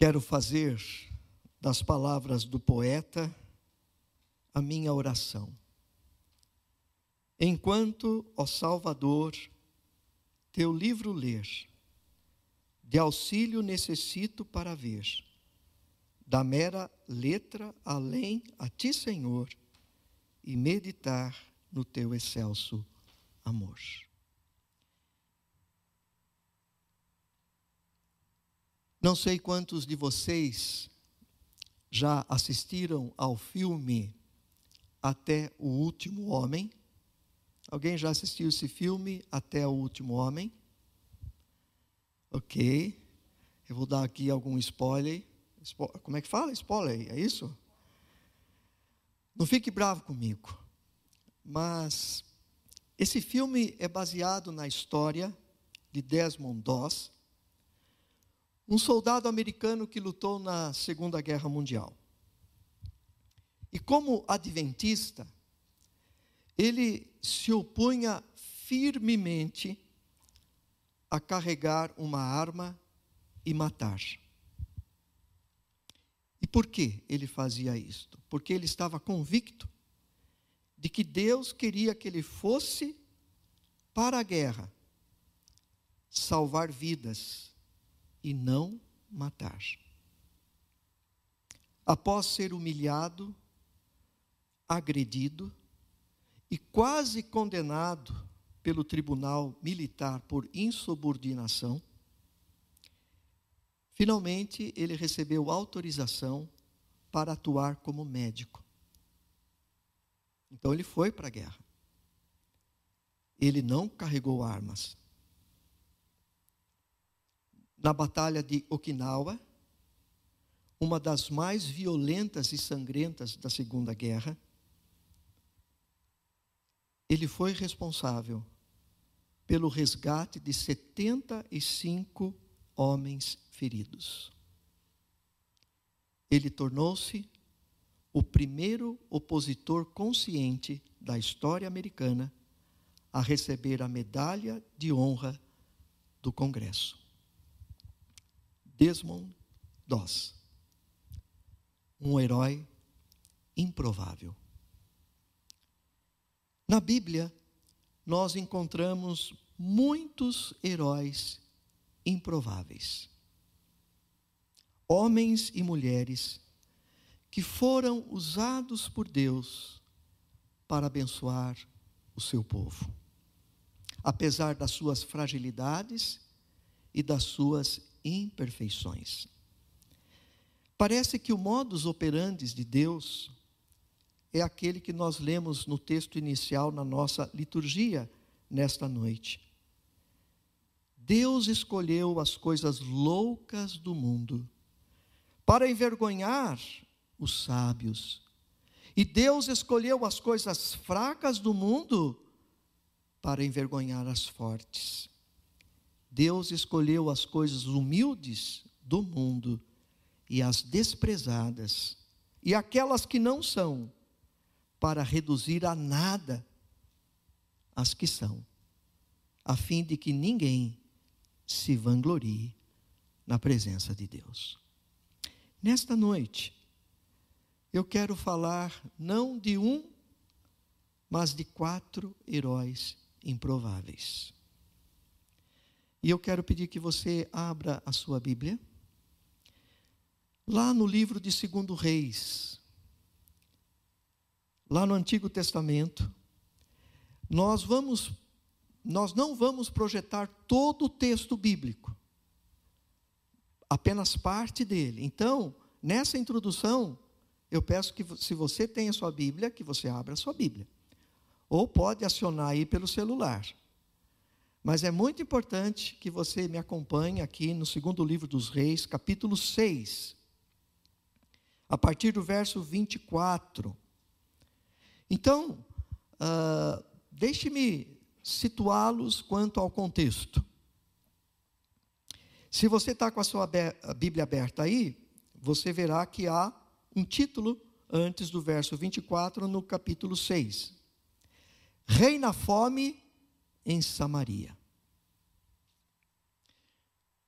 Quero fazer das palavras do poeta a minha oração. Enquanto, ó Salvador, teu livro ler, de auxílio necessito para ver, da mera letra além a ti, Senhor, e meditar no teu excelso amor. Não sei quantos de vocês já assistiram ao filme Até o Último Homem. Alguém já assistiu esse filme, Até o Último Homem? Ok. Eu vou dar aqui algum spoiler. Como é que fala? Spoiler, é isso? Não fique bravo comigo. Mas esse filme é baseado na história de Desmond Doss, um soldado americano que lutou na Segunda Guerra Mundial. E como adventista, ele se opunha firmemente a carregar uma arma e matar. E por que ele fazia isto? Porque ele estava convicto de que Deus queria que ele fosse para a guerra, salvar vidas e não matar. Após ser humilhado, agredido e quase condenado pelo tribunal militar por insubordinação, finalmente ele recebeu autorização para atuar como médico. Então ele foi para a guerra. Ele não carregou armas. Na batalha de Okinawa, uma das mais violentas e sangrentas da Segunda Guerra, ele foi responsável pelo resgate de 75 homens feridos. Ele tornou-se o primeiro opositor consciente da história americana a receber a medalha de honra do Congresso. Desmond Doss, um herói improvável. Na Bíblia, nós encontramos muitos heróis improváveis. Homens e mulheres que foram usados por Deus para abençoar o seu povo, apesar das suas fragilidades e das suas imperfeições. Parece que o modus operandi de Deus é aquele que nós lemos no texto inicial na nossa liturgia nesta noite. Deus escolheu as coisas loucas do mundo para envergonhar os sábios. E Deus escolheu as coisas fracas do mundo para envergonhar as fortes. Deus escolheu as coisas humildes do mundo e as desprezadas, e aquelas que não são, para reduzir a nada as que são, a fim de que ninguém se vanglorie na presença de Deus. Nesta noite, eu quero falar não de um, mas de 4 heróis improváveis. E eu quero pedir que você abra a sua Bíblia, lá no livro de 2 Reis, lá no Antigo Testamento. Nós não vamos projetar todo o texto bíblico, apenas parte dele. Então, nessa introdução, eu peço que, se você tem a sua Bíblia, que você abra a sua Bíblia. Ou pode acionar aí pelo celular. Mas é muito importante que você me acompanhe aqui no 2º livro dos Reis, capítulo 6, a partir do verso 24. Então, deixe-me situá-los quanto ao contexto. Se você está com a sua Bíblia aberta aí, você verá que há um título antes do verso 24 no capítulo 6. Reina a fome em Samaria.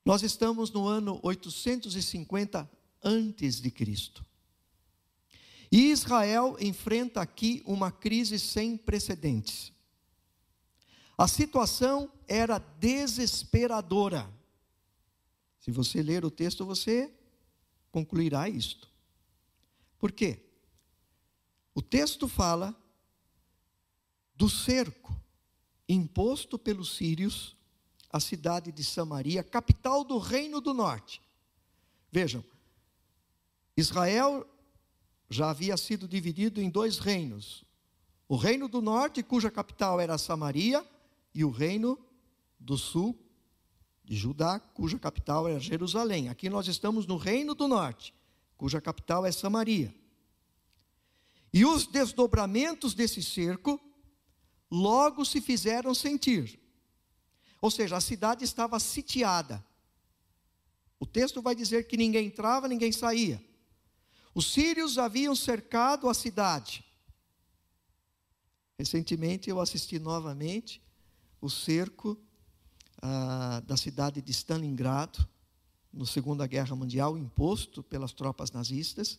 Nós estamos no ano 850 antes de Cristo. E Israel enfrenta aqui uma crise sem precedentes. A situação era desesperadora. Se você ler o texto, você concluirá isto. Por quê? O texto fala do cerco imposto pelos sírios à cidade de Samaria, capital do Reino do Norte. Vejam, Israel já havia sido dividido em dois reinos. O Reino do Norte, cuja capital era Samaria, e o Reino do Sul, de Judá, cuja capital era Jerusalém. Aqui nós estamos no Reino do Norte, cuja capital é Samaria. E os desdobramentos desse cerco logo se fizeram sentir. Ou seja, a cidade estava sitiada. O texto vai dizer que ninguém entrava, ninguém saía. Os sírios haviam cercado a cidade. Recentemente eu assisti novamente o cerco da cidade de Stalingrado, na Segunda Guerra Mundial, imposto pelas tropas nazistas,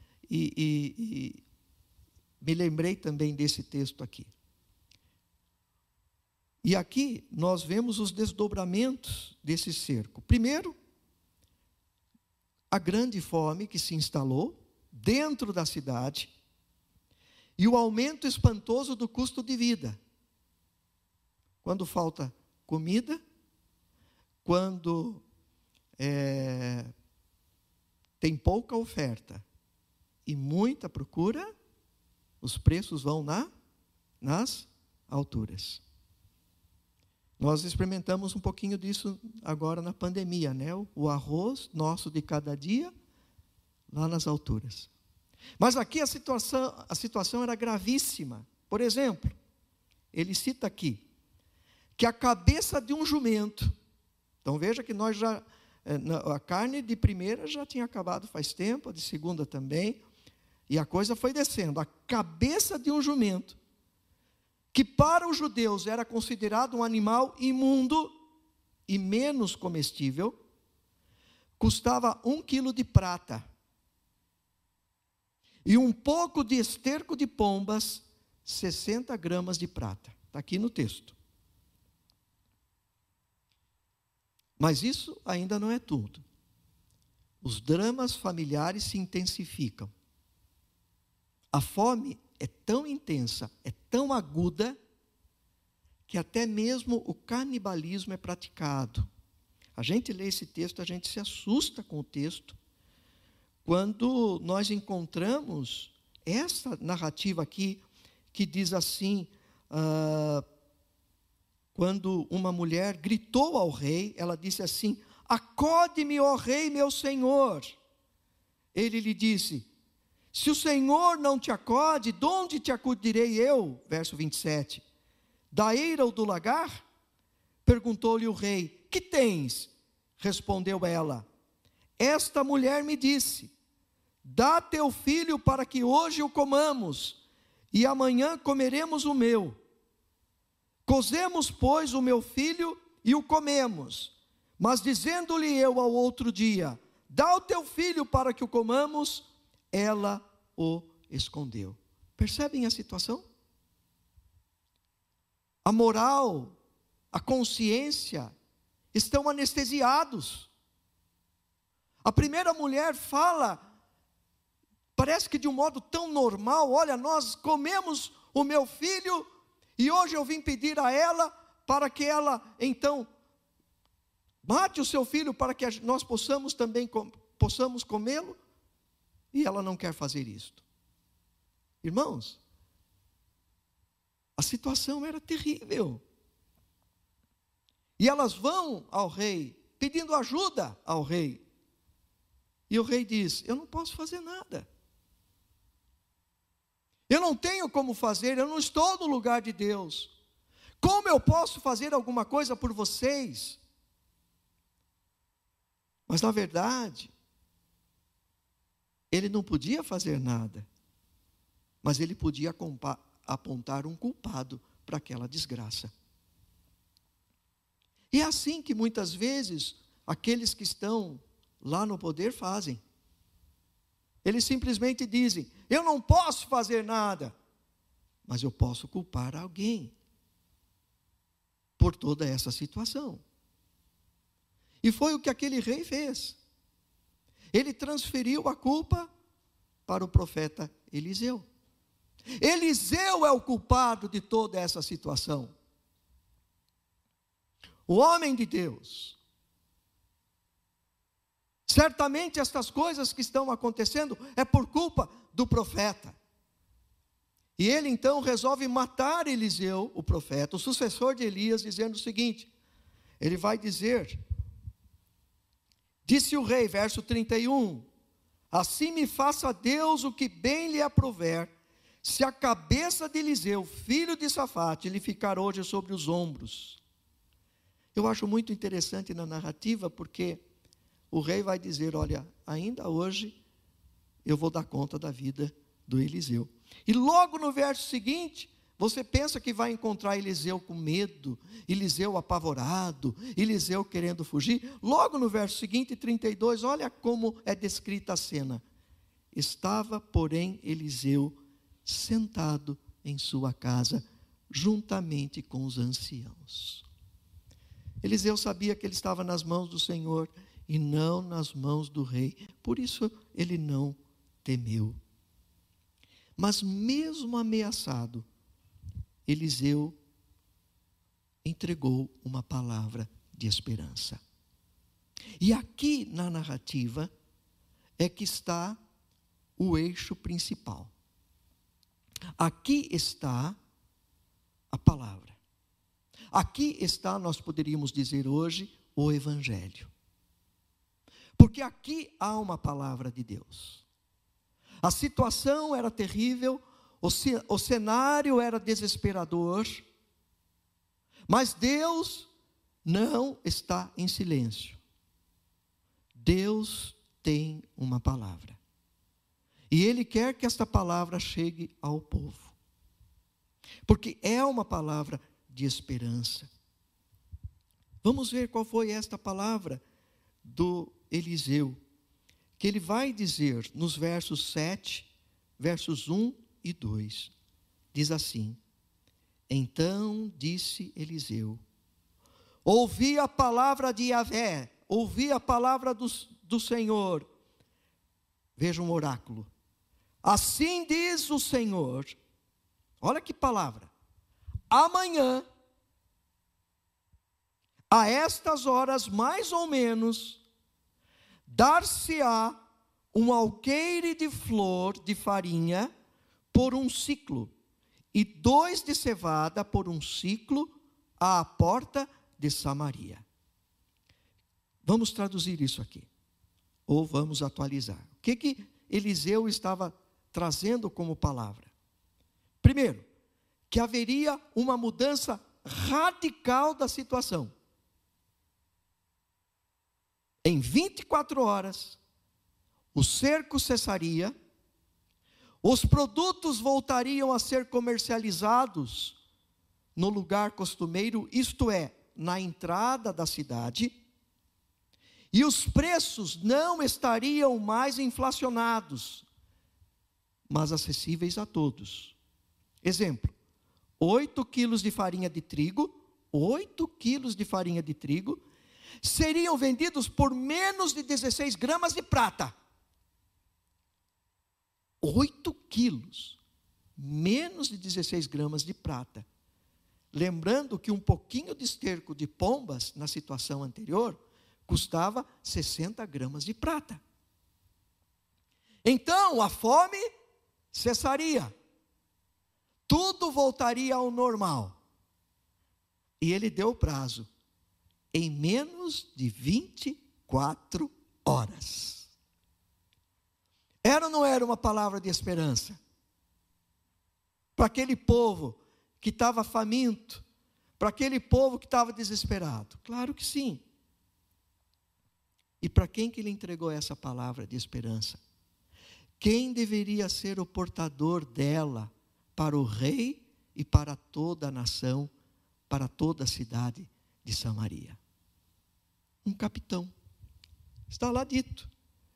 e me lembrei também desse texto aqui. E aqui nós vemos os desdobramentos desse cerco. Primeiro, a grande fome que se instalou dentro da cidade e o aumento espantoso do custo de vida. Quando falta comida, quando tem pouca oferta e muita procura, os preços vão nas alturas. Nós experimentamos um pouquinho disso agora na pandemia, né? O arroz nosso de cada dia, lá nas alturas. Mas aqui a situação era gravíssima. Por exemplo, ele cita aqui, que a cabeça de um jumento, então veja que nós já, a carne de primeira já tinha acabado faz tempo, a de segunda também, e a coisa foi descendo. A cabeça de um jumento, que para os judeus era considerado um animal imundo e menos comestível, custava 1 quilo de prata. E um pouco de esterco de pombas, 60 gramas de prata. Está aqui no texto. Mas isso ainda não é tudo. Os dramas familiares se intensificam. A fome é tão intensa, é tão aguda, que até mesmo o canibalismo é praticado. A gente lê esse texto, a gente se assusta com o texto, quando nós encontramos essa narrativa aqui, que diz assim, quando uma mulher gritou ao rei, ela disse assim: acode-me, ó rei, meu senhor. Ele lhe disse: se o Senhor não te acode, de onde te acudirei eu? Verso 27. Da eira ou do lagar? Perguntou-lhe o rei: que tens? Respondeu ela: esta mulher me disse: dá teu filho para que hoje o comamos, e amanhã comeremos o meu. Cozemos, pois, o meu filho e o comemos. Mas dizendo-lhe eu ao outro dia: dá o teu filho para que o comamos, ela o escondeu. Percebem a situação? A moral, a consciência estão anestesiados. A primeira mulher fala, parece que de um modo tão normal: olha, nós comemos o meu filho e hoje eu vim pedir a ela para que ela então mate o seu filho para que nós possamos também comê-lo. E ela não quer fazer isto. Irmãos, a situação era terrível. E elas vão ao rei, pedindo ajuda ao rei. E o rei diz: eu não posso fazer nada. Eu não tenho como fazer, eu não estou no lugar de Deus. Como eu posso fazer alguma coisa por vocês? Mas na verdade, ele não podia fazer nada, mas ele podia apontar um culpado para aquela desgraça. E é assim que muitas vezes aqueles que estão lá no poder fazem. Eles simplesmente dizem: eu não posso fazer nada, mas eu posso culpar alguém por toda essa situação. E foi o que aquele rei fez. Ele transferiu a culpa para o profeta Eliseu. Eliseu é o culpado de toda essa situação. O homem de Deus. Certamente estas coisas que estão acontecendo é por culpa do profeta. E ele então resolve matar Eliseu, o profeta, o sucessor de Elias, dizendo o seguinte: ele vai dizer, disse o rei, verso 31, assim me faça Deus o que bem lhe aprouver, se a cabeça de Eliseu, filho de Safate, lhe ficar hoje sobre os ombros. Eu acho muito interessante na narrativa, porque o rei vai dizer: olha, ainda hoje eu vou dar conta da vida do Eliseu. E logo no verso seguinte, você pensa que vai encontrar Eliseu com medo, Eliseu apavorado, Eliseu querendo fugir. Logo no verso seguinte, 32, olha como é descrita a cena. Estava, porém, Eliseu sentado em sua casa, juntamente com os anciãos. Eliseu sabia que ele estava nas mãos do Senhor e não nas mãos do rei. Por isso ele não temeu. Mas mesmo ameaçado, Eliseu entregou uma palavra de esperança. E aqui na narrativa é que está o eixo principal. Aqui está a palavra. Aqui está, nós poderíamos dizer hoje, o Evangelho. Porque aqui há uma palavra de Deus. A situação era terrível, o cenário era desesperador, mas Deus não está em silêncio. Deus tem uma palavra. E Ele quer que esta palavra chegue ao povo. Porque é uma palavra de esperança. Vamos ver qual foi esta palavra do Eliseu, que ele vai dizer nos versos 7, versos 1 e 2. Diz assim: então disse Eliseu, ouvi a palavra de Yahvé, ouvi a palavra do Senhor. Veja um oráculo. Assim diz o Senhor, olha que palavra, amanhã, a estas horas mais ou menos, dar-se-á um alqueire de flor de farinha por um ciclo, e 2 de cevada por um ciclo à porta de Samaria. Vamos traduzir isso aqui, ou vamos atualizar. O que Eliseu estava trazendo como palavra? Primeiro, que haveria uma mudança radical da situação. Em 24 horas, o cerco cessaria, os produtos voltariam a ser comercializados no lugar costumeiro, isto é, na entrada da cidade, e os preços não estariam mais inflacionados, mas acessíveis a todos. Exemplo, 8 quilos de farinha de trigo, 8 quilos de farinha de trigo, seriam vendidos por menos de 16 gramas de prata. 8 quilos, menos de 16 gramas de prata. Lembrando que um pouquinho de esterco de pombas, na situação anterior, custava 60 gramas de prata. Então, a fome cessaria. Tudo voltaria ao normal. E ele deu prazo. Em menos de 24 horas. Era ou não era uma palavra de esperança? Para aquele povo que estava faminto, para aquele povo que estava desesperado? Claro que sim. E para quem que ele entregou essa palavra de esperança? Quem deveria ser o portador dela para o rei e para toda a nação, para toda a cidade de Samaria? Um capitão. Está lá dito.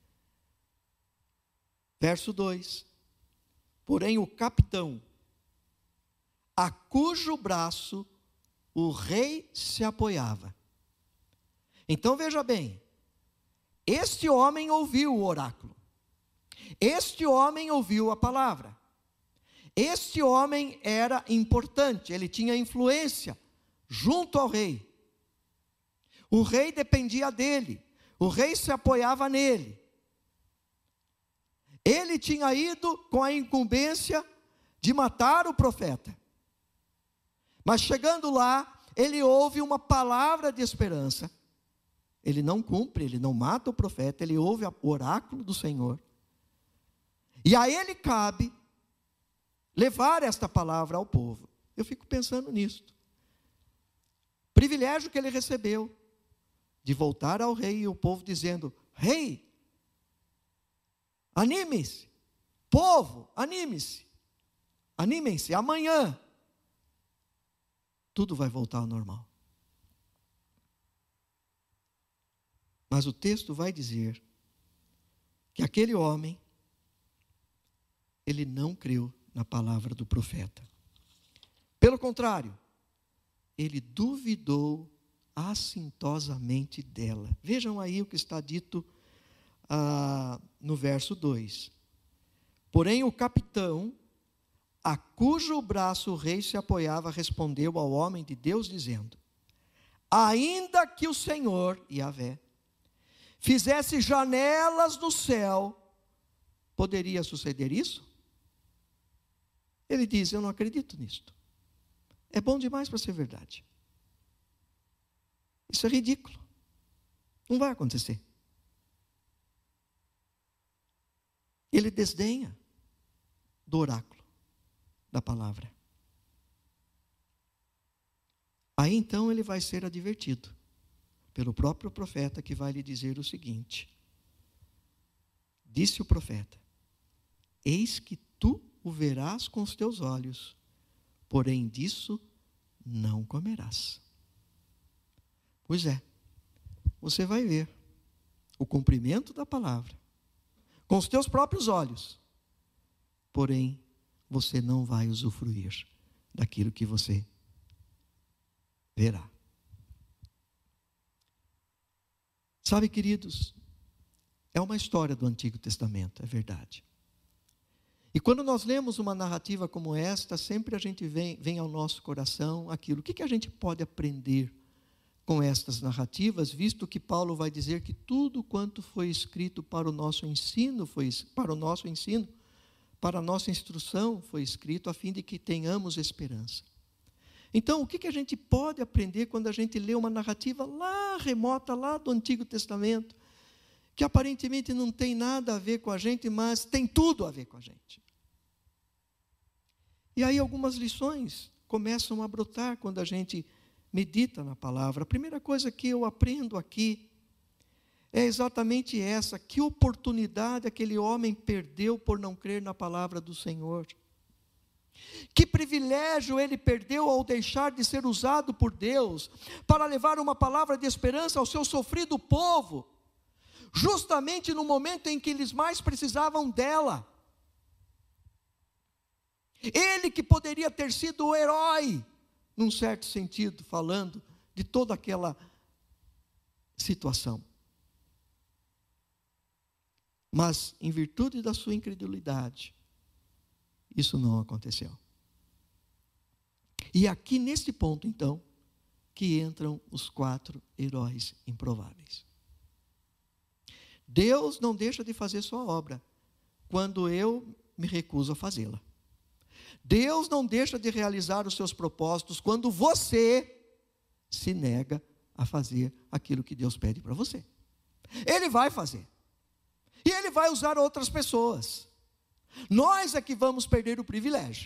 Verso 2. Porém o capitão, a cujo braço o rei se apoiava. Então veja bem, este homem ouviu o oráculo. Este homem ouviu a palavra. Este homem era importante, ele tinha influência junto ao rei. O rei dependia dele, o rei se apoiava nele. Ele tinha ido com a incumbência de matar o profeta. Mas chegando lá, ele ouve uma palavra de esperança. Ele não cumpre, ele não mata o profeta, ele ouve o oráculo do Senhor. E a ele cabe levar esta palavra ao povo. Eu fico pensando nisto. Privilégio que ele recebeu, de voltar ao rei e o povo dizendo: rei, anime-se, povo, anime-se, animem-se, amanhã tudo vai voltar ao normal. Mas o texto vai dizer que aquele homem, ele não creu na palavra do profeta. Pelo contrário, ele duvidou assintosamente dela. Vejam aí o que está dito no verso 2. Porém o capitão, a cujo braço o rei se apoiava, respondeu ao homem de Deus, dizendo: ainda que o Senhor, Yahvé, fizesse janelas no céu, poderia suceder isso? Ele diz: eu não acredito nisto. É bom demais para ser verdade. Isso é ridículo. Não vai acontecer. Ele desdenha do oráculo, da palavra. Aí então ele vai ser advertido pelo próprio profeta, que vai lhe dizer o seguinte: disse o profeta: eis que tu o verás com os teus olhos, porém disso não comerás. Pois é, você vai ver o cumprimento da palavra com os teus próprios olhos, porém você não vai usufruir daquilo que você verá. Sabe, queridos, é uma história do Antigo Testamento, é verdade. E quando nós lemos uma narrativa como esta, sempre a gente vem ao nosso coração aquilo. O que a gente pode aprender com estas narrativas, visto que Paulo vai dizer que tudo quanto foi escrito para o nosso ensino, para a nossa instrução, foi escrito a fim de que tenhamos esperança. Então, o que a gente pode aprender quando a gente lê uma narrativa lá remota, lá do Antigo Testamento, que aparentemente não tem nada a ver com a gente, mas tem tudo a ver com a gente? E aí algumas lições começam a brotar quando a gente medita na palavra. A primeira coisa que eu aprendo aqui é exatamente essa: que oportunidade aquele homem perdeu por não crer na palavra do Senhor. Que privilégio ele perdeu ao deixar de ser usado por Deus para levar uma palavra de esperança ao seu sofrido povo, justamente no momento em que eles mais precisavam dela. Ele que poderia ter sido o herói, num certo sentido, falando de toda aquela situação. Mas, em virtude da sua incredulidade, isso não aconteceu. E aqui nesse ponto, então, que entram os 4 heróis improváveis. Deus não deixa de fazer sua obra quando eu me recuso a fazê-la. Deus não deixa de realizar os seus propósitos quando você se nega a fazer aquilo que Deus pede para você. Ele vai fazer. E Ele vai usar outras pessoas. Nós é que vamos perder o privilégio.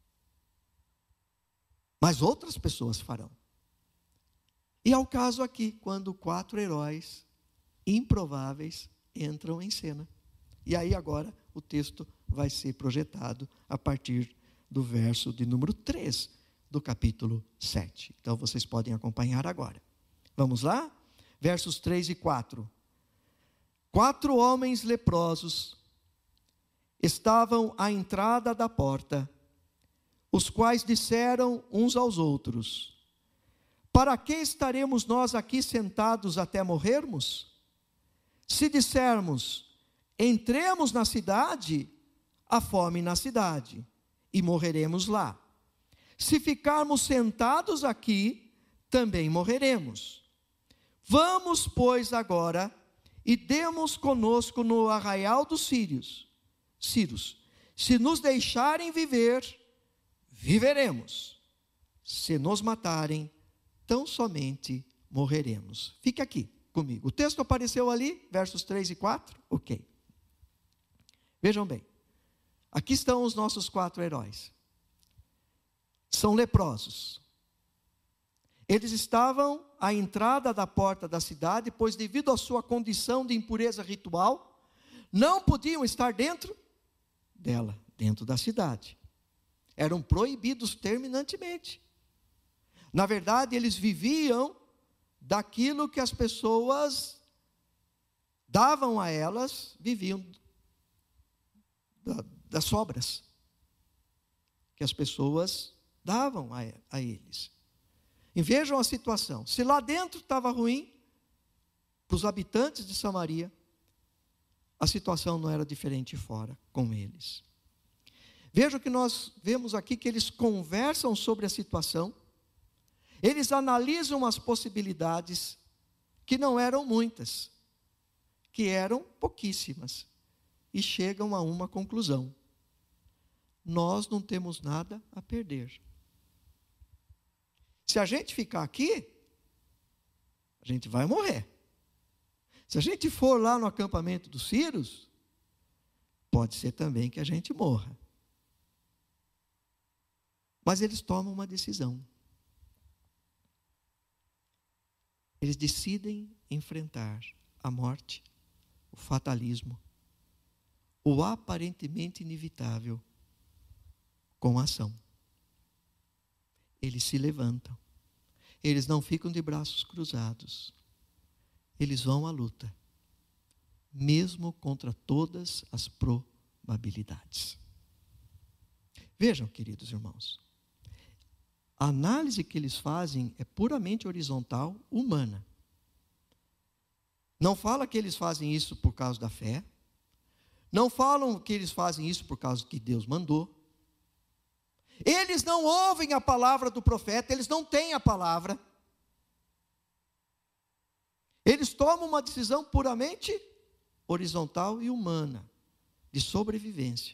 Mas outras pessoas farão. E é o caso aqui, quando 4 heróis improváveis entram em cena. E aí agora o texto vai ser projetado a partir do verso de número 3 do capítulo 7. Então vocês podem acompanhar agora. Vamos lá? Versos 3 e 4. 4 homens leprosos estavam à entrada da porta, os quais disseram uns aos outros: para que estaremos nós aqui sentados até morrermos? Se dissermos, entremos na cidade, há fome na cidade, e morreremos lá. Se ficarmos sentados aqui, também morreremos. Vamos, pois, agora, e demos conosco no arraial dos Círios. Se nos deixarem viver, viveremos. Se nos matarem, tão somente morreremos. Fique aqui comigo. O texto apareceu ali, versos 3 e 4? Ok. Vejam bem. Aqui estão os nossos 4 heróis. São leprosos. Eles estavam à entrada da porta da cidade, pois devido à sua condição de impureza ritual, não podiam estar dentro dela, dentro da cidade. Eram proibidos terminantemente. Na verdade, eles viviam daquilo que as pessoas davam a elas, viviam das sobras que as pessoas davam a eles. E vejam a situação. Se lá dentro estava ruim, para os habitantes de Samaria, a situação não era diferente fora com eles. Veja que nós vemos aqui que eles conversam sobre a situação, eles analisam as possibilidades, que não eram muitas, que eram pouquíssimas, e chegam a uma conclusão: nós não temos nada a perder. Se a gente ficar aqui, a gente vai morrer. Se a gente for lá no acampamento dos Círios, pode ser também que a gente morra. Mas eles tomam uma decisão. Eles decidem enfrentar a morte, o fatalismo, o aparentemente inevitável, com ação. Eles se levantam. Eles não ficam de braços cruzados. Eles vão à luta, mesmo contra todas as probabilidades. Vejam, queridos irmãos, a análise que eles fazem é puramente horizontal, humana. Não fala que eles fazem isso por causa da fé. Não falam que eles fazem isso por causa que Deus mandou. Eles não ouvem a palavra do profeta, eles não têm a palavra. Eles tomam uma decisão puramente horizontal e humana, de sobrevivência.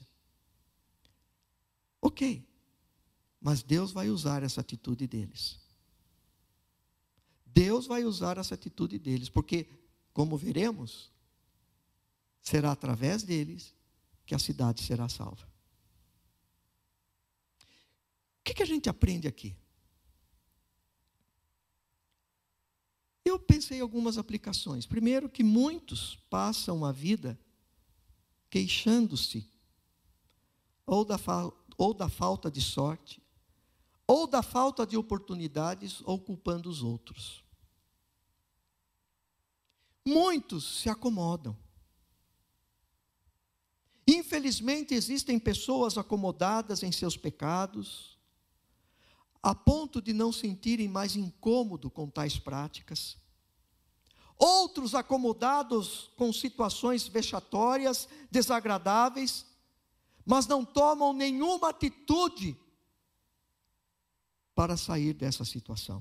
Ok, mas Deus vai usar essa atitude deles. Deus vai usar essa atitude deles, porque, como veremos, será através deles que a cidade será salva. O que a gente aprende aqui? Eu pensei em algumas aplicações. Primeiro, que muitos passam a vida queixando-se ou da falta de sorte, ou da falta de oportunidades, ou culpando os outros. Muitos se acomodam. Infelizmente, existem pessoas acomodadas em seus pecados, a ponto de não sentirem mais incômodo com tais práticas. Outros acomodados com situações vexatórias, desagradáveis, mas não tomam nenhuma atitude para sair dessa situação.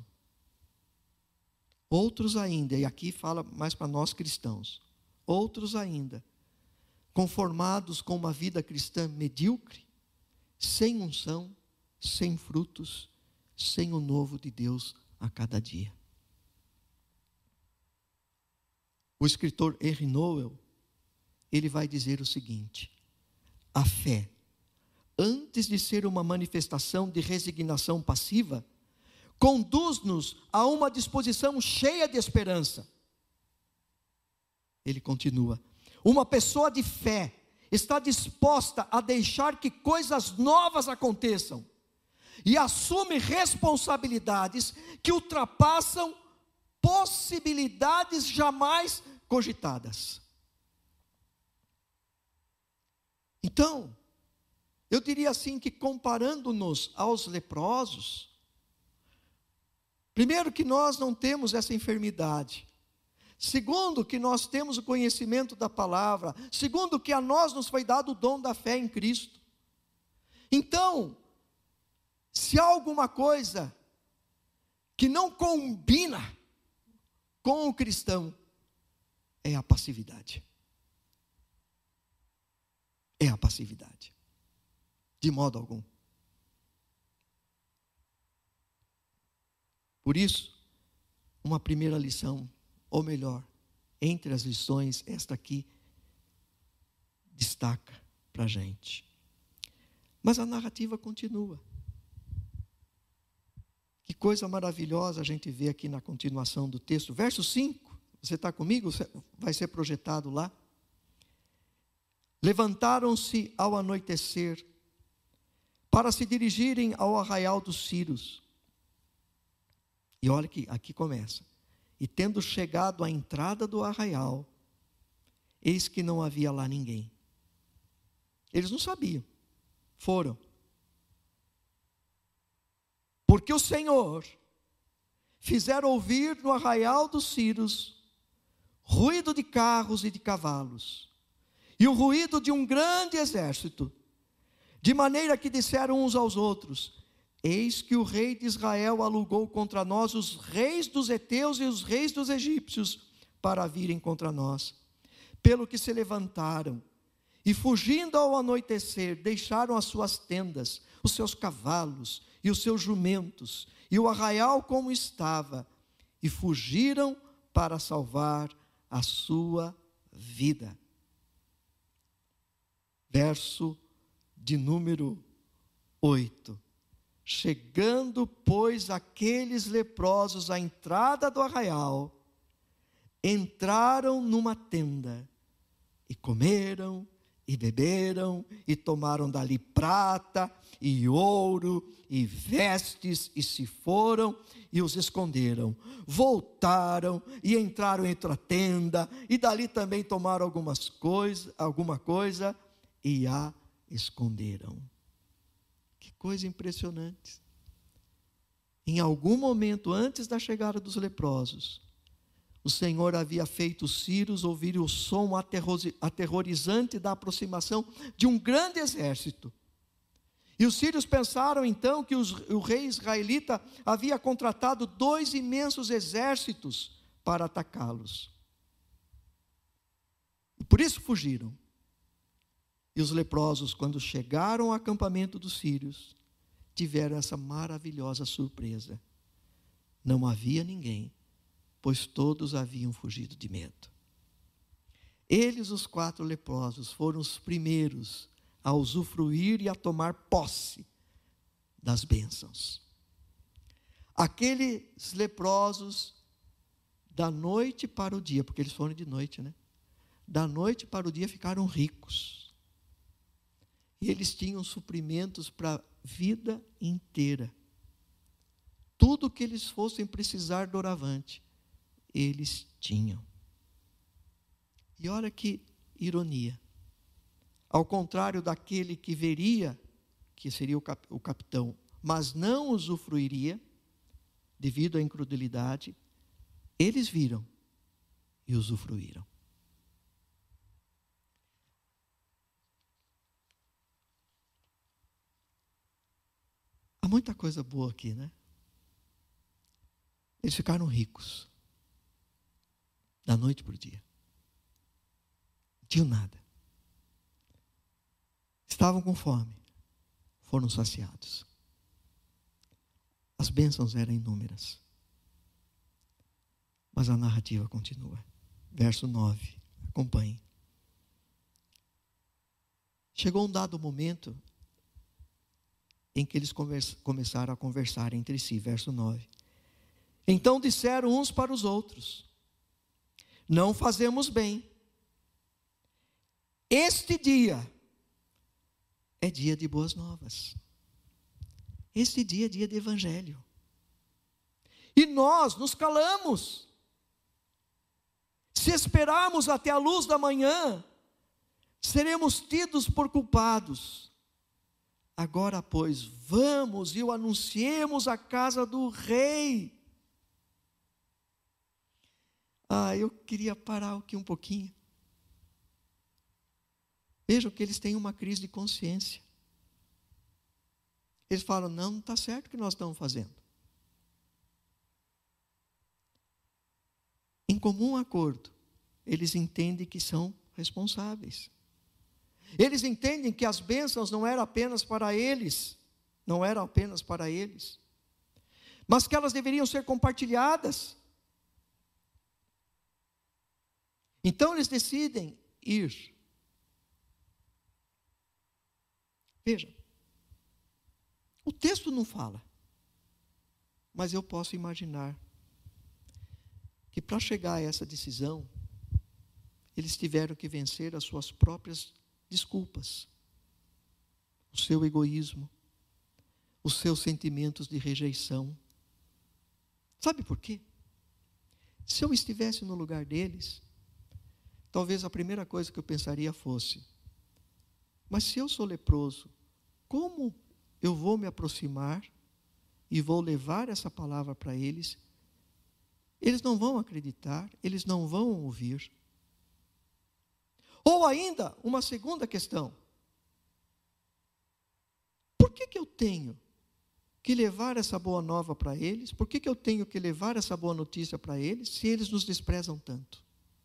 Outros ainda, e aqui fala mais para nós cristãos, outros ainda, conformados com uma vida cristã medíocre, sem unção, sem frutos, sem o novo de Deus a cada dia. O escritor Henry Nouwen, ele vai dizer o seguinte: a fé, antes de ser uma manifestação de resignação passiva, conduz-nos a uma disposição cheia de esperança. Ele continua: uma pessoa de fé está disposta a deixar que coisas novas aconteçam e assume responsabilidades que ultrapassam possibilidades jamais cogitadas. Então, eu diria assim que comparando-nos aos leprosos, primeiro que nós não temos essa enfermidade. Segundo, que nós temos o conhecimento da palavra. Segundo, que a nós nos foi dado o dom da fé em Cristo. Então, se há alguma coisa que não combina com o cristão, é a passividade. É a passividade. De modo algum. Por isso, uma primeira lição, ou melhor, entre as lições, esta aqui destaca para a gente. Mas a narrativa continua. Que coisa maravilhosa a gente vê aqui na continuação do texto. Verso 5, você está comigo? Vai ser projetado lá. Levantaram-se ao anoitecer, para se dirigirem ao arraial dos Círios. E olha que aqui começa. E tendo chegado à entrada do arraial, eis que não havia lá ninguém. Eles não sabiam. Foram. Porque o Senhor fizera ouvir no arraial dos Círios ruído de carros e de cavalos, e o ruído de um grande exército, de maneira que disseram uns aos outros: eis que o rei de Israel alugou contra nós os reis dos heteus e os reis dos egípcios para virem contra nós. Pelo que se levantaram e, fugindo ao anoitecer, deixaram as suas tendas, os seus cavalos e os seus jumentos e o arraial como estava, e fugiram para salvar a sua vida. Verso de número 8. Chegando, pois, aqueles leprosos à entrada do arraial, entraram numa tenda, e comeram, e beberam, e tomaram dali prata, e ouro, e vestes, e se foram, e os esconderam. Voltaram, e entraram em outra tenda, e dali também tomaram alguma coisa, e a esconderam. Que coisa impressionante. Em algum momento antes da chegada dos leprosos, o Senhor havia feito os sírios ouvirem o som aterrorizante da aproximação de um grande exército. E os sírios pensaram então que o rei israelita havia contratado 2 imensos exércitos para atacá-los. E por isso fugiram. E os leprosos, quando chegaram ao acampamento dos sírios, tiveram essa maravilhosa surpresa. Não havia ninguém, pois todos haviam fugido de medo. Eles, os 4 leprosos, foram os primeiros a usufruir e a tomar posse das bênçãos. Aqueles leprosos, da noite para o dia, porque eles foram de noite, né? Da noite para o dia ficaram ricos. E eles tinham suprimentos para a vida inteira. Tudo que eles fossem precisar doravante, eles tinham. E olha que ironia. Ao contrário daquele que veria, que seria o capitão, mas não usufruiria, devido à incredulidade, eles viram e usufruíram. Há muita coisa boa aqui, né? Eles ficaram ricos. Da noite para o dia. Não tinham nada. Estavam com fome. Foram saciados. As bênçãos eram inúmeras. Mas a narrativa continua. Verso 9. Acompanhe. Chegou um dado momento em que eles começaram a conversar entre si. Verso 9. Então disseram uns para os outros: não fazemos bem. Este dia é dia de boas novas. Este dia é dia de evangelho. E nós nos calamos. Se esperarmos até a luz da manhã, seremos tidos por culpados. Agora, pois, vamos e o anunciemos à casa do rei. Eu queria parar aqui um pouquinho. Vejam que eles têm uma crise de consciência. Eles falam, não está certo o que nós estamos fazendo. Em comum acordo, eles entendem que são responsáveis. Eles entendem que as bênçãos não eram apenas para eles, mas que elas deveriam ser compartilhadas. Então eles decidem ir. Veja, o texto não fala, mas eu posso imaginar que para chegar a essa decisão, eles tiveram que vencer as suas próprias desculpas, o seu egoísmo, os seus sentimentos de rejeição. Sabe por quê? Se eu estivesse no lugar deles, talvez a primeira coisa que eu pensaria fosse, mas se eu sou leproso, como eu vou me aproximar e vou levar essa palavra para eles? Eles não vão acreditar, eles não vão ouvir. Ou ainda, uma segunda questão. Por que eu tenho que levar essa boa nova para eles? Por que eu tenho que levar essa boa notícia para eles, se eles nos desprezam tanto?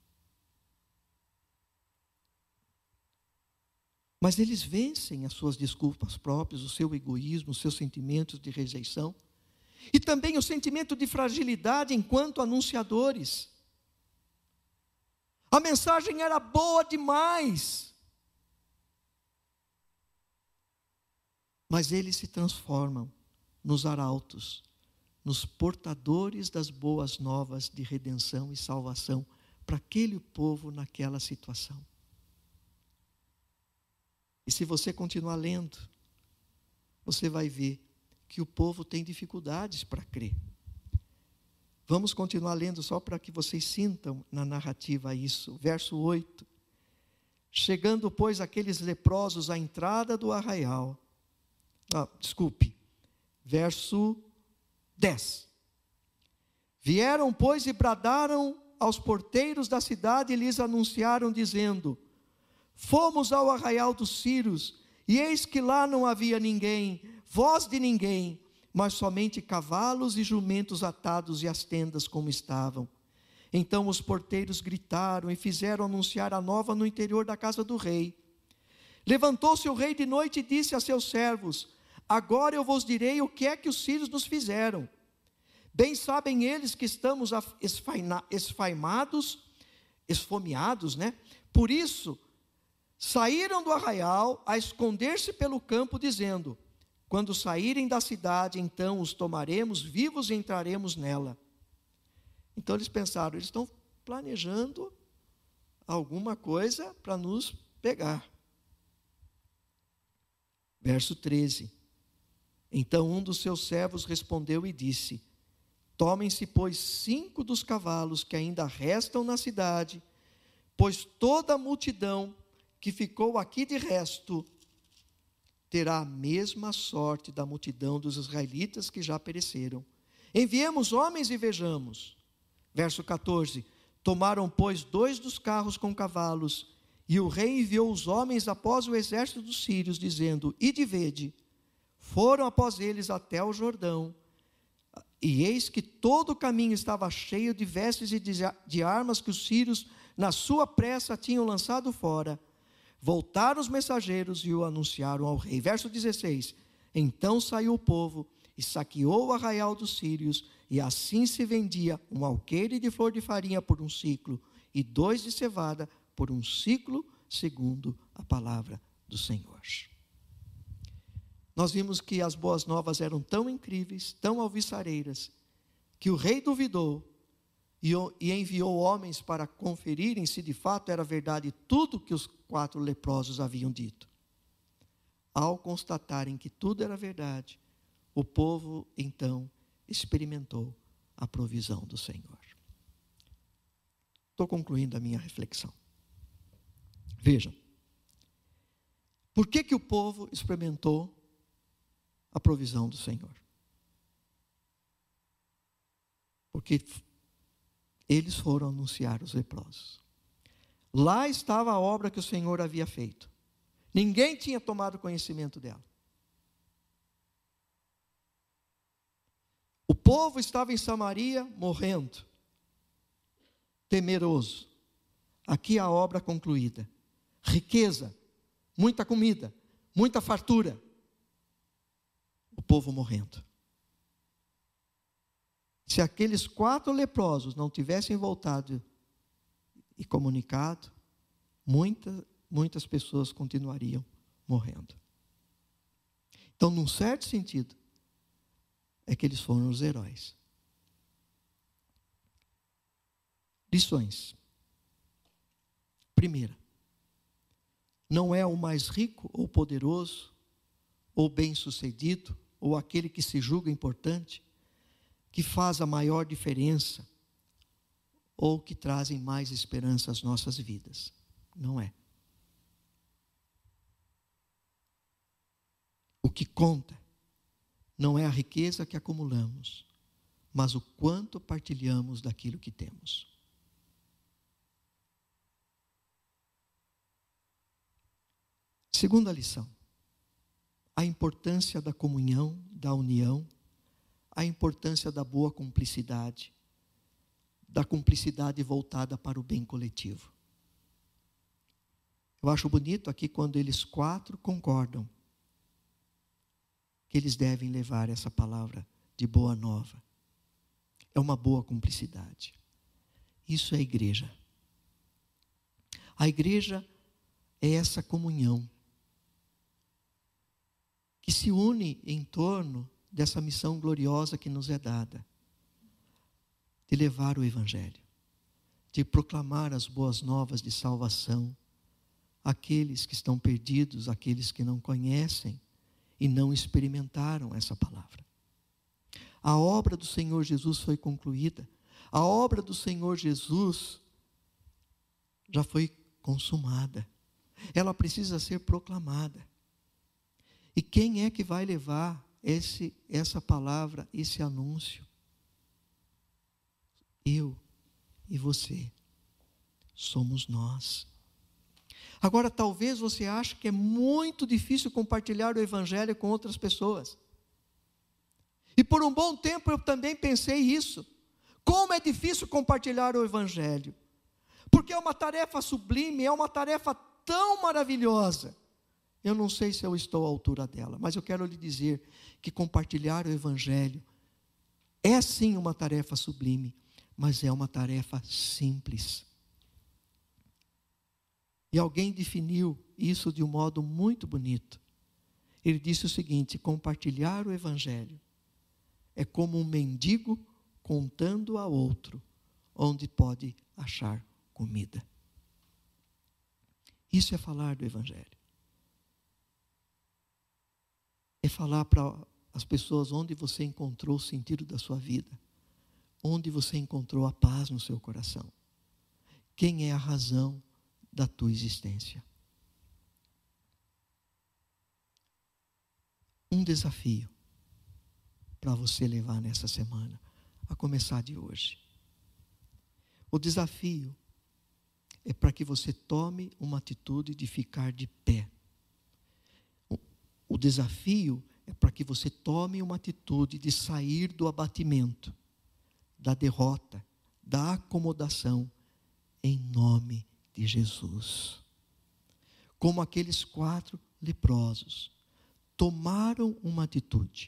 Mas eles vencem as suas desculpas próprias, o seu egoísmo, os seus sentimentos de rejeição, e também o sentimento de fragilidade enquanto anunciadores. A mensagem era boa demais, mas eles se transformam nos arautos, nos portadores das boas novas de redenção e salvação para aquele povo naquela situação. E se você continuar lendo, você vai ver que o povo tem dificuldades para crer. Vamos continuar lendo só para que vocês sintam na narrativa isso. Verso 8. Chegando, pois, aqueles leprosos à entrada do arraial. Verso 10. Vieram, pois, e bradaram aos porteiros da cidade e lhes anunciaram, dizendo: fomos ao arraial dos Sírios, e eis que lá não havia ninguém, voz de ninguém, mas somente cavalos e jumentos atados e as tendas como estavam. Então os porteiros gritaram e fizeram anunciar a nova no interior da casa do rei. Levantou-se o rei de noite e disse a seus servos: agora eu vos direi o que é que os sírios nos fizeram. Bem sabem eles que estamos esfomeados, né? Por isso, saíram do arraial a esconder-se pelo campo, dizendo: quando saírem da cidade, então os tomaremos vivos e entraremos nela. Então eles pensaram, eles estão planejando alguma coisa para nos pegar. Verso 13. Então um dos seus servos respondeu e disse: tomem-se, pois, 5 dos cavalos que ainda restam na cidade, pois toda a multidão que ficou aqui de resto terá a mesma sorte da multidão dos israelitas que já pereceram. Enviemos homens e vejamos. Verso 14. Tomaram, pois, 2 dos carros com cavalos, e o rei enviou os homens após o exército dos sírios, dizendo: ide vede. Foram após eles até o Jordão, e eis que todo o caminho estava cheio de vestes e de armas que os sírios, na sua pressa, tinham lançado fora. Voltaram os mensageiros e o anunciaram ao rei. Verso 16. Então saiu o povo e saqueou o arraial dos sírios, e assim se vendia 1 alqueire de flor de farinha por 1 siclo, e 2 de cevada por 1 siclo, segundo a palavra do Senhor. Nós vimos que as boas novas eram tão incríveis, tão alvissareiras, que o rei duvidou e enviou homens para conferirem se de fato era verdade tudo que os 4 leprosos haviam dito. Ao constatarem que tudo era verdade, o povo então experimentou a provisão do Senhor. Estou concluindo a minha reflexão. Vejam, Por que que o povo experimentou a provisão do Senhor? Porque eles foram anunciar os leprosos. Lá estava a obra que o Senhor havia feito. Ninguém tinha tomado conhecimento dela. O povo estava em Samaria morrendo, temeroso. Aqui a obra concluída. Riqueza, muita comida, muita fartura. O povo morrendo. Se aqueles 4 leprosos não tivessem voltado e comunicado, muitas pessoas continuariam morrendo. Então, num certo sentido, é que eles foram os heróis. Lições. Primeira, não é o mais rico ou poderoso, ou bem-sucedido, ou aquele que se julga importante, que faz a maior diferença, ou que trazem mais esperança às nossas vidas. Não é. O que conta não é a riqueza que acumulamos, mas o quanto partilhamos daquilo que temos. Segunda lição, a importância da comunhão, da união, a importância da boa cumplicidade, da cumplicidade voltada para o bem coletivo. Eu acho bonito aqui quando eles 4 concordam que eles devem levar essa palavra de boa nova. É uma boa cumplicidade. Isso é a igreja. A igreja é essa comunhão que se une em torno dessa missão gloriosa que nos é dada, de levar o Evangelho, de proclamar as boas novas de salvação àqueles que estão perdidos, àqueles que não conhecem e não experimentaram essa palavra. A obra do Senhor Jesus foi concluída. A obra do Senhor Jesus já foi consumada. Ela precisa ser proclamada. E quem é que vai levar essa palavra, esse anúncio? Eu e você. Somos nós. Agora, talvez você ache que é muito difícil compartilhar o Evangelho com outras pessoas. E por um bom tempo eu também pensei isso. Como é difícil compartilhar o Evangelho. Porque é uma tarefa sublime, é uma tarefa tão maravilhosa. Eu não sei se eu estou à altura dela, mas eu quero lhe dizer que compartilhar o Evangelho é sim uma tarefa sublime, mas é uma tarefa simples. E alguém definiu isso de um modo muito bonito. Ele disse o seguinte: compartilhar o Evangelho é como um mendigo contando a outro onde pode achar comida. Isso é falar do Evangelho. É falar para as pessoas onde você encontrou o sentido da sua vida, onde você encontrou a paz no seu coração, quem é a razão da tua existência. Um desafio para você levar nessa semana, a começar de hoje. O desafio é para que você tome uma atitude de ficar de pé. O desafio é para que você tome uma atitude de sair do abatimento, da derrota, da acomodação, em nome de Jesus. Como aqueles 4 leprosos tomaram uma atitude.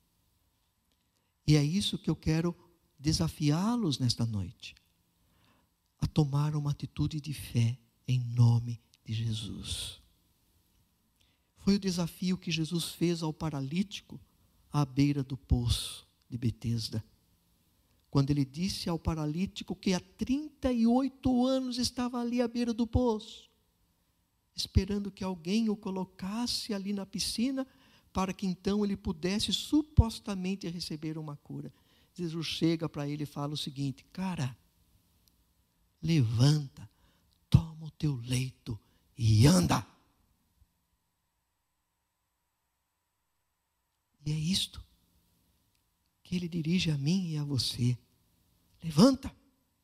E é isso que eu quero desafiá-los nesta noite. A tomar uma atitude de fé em nome de Jesus. Foi o desafio que Jesus fez ao paralítico à beira do poço de Betesda. Quando ele disse ao paralítico que há 38 anos estava ali à beira do poço, esperando que alguém o colocasse ali na piscina, para que então ele pudesse supostamente receber uma cura. Jesus chega para ele e fala o seguinte: cara, levanta, toma o teu leito e anda. Cristo, que Ele dirige a mim e a você. Levanta.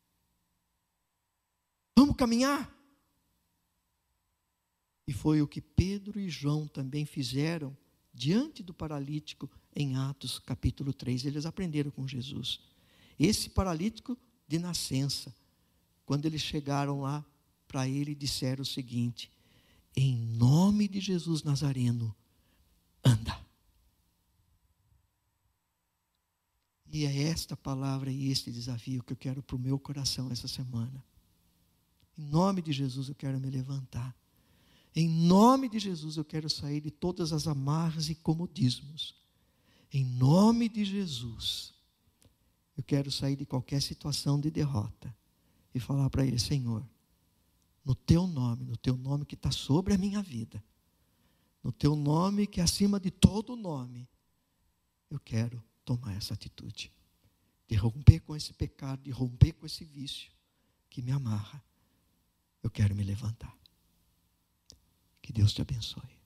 Vamos caminhar. E foi o que Pedro e João também fizeram diante do paralítico em Atos capítulo 3. Eles aprenderam com Jesus. Esse paralítico de nascença, quando eles chegaram lá para ele, disseram o seguinte: em nome de Jesus Nazareno, anda. E é esta palavra e este desafio que eu quero para o meu coração essa semana. Em nome de Jesus eu quero me levantar. Em nome de Jesus eu quero sair de todas as amarras e comodismos. Em nome de Jesus eu quero sair de qualquer situação de derrota e falar para Ele: Senhor, no Teu nome que está sobre a minha vida, no Teu nome que é acima de todo nome, eu quero tomar essa atitude de romper com esse pecado, de romper com esse vício que me amarra. Eu quero me levantar. Que Deus te abençoe.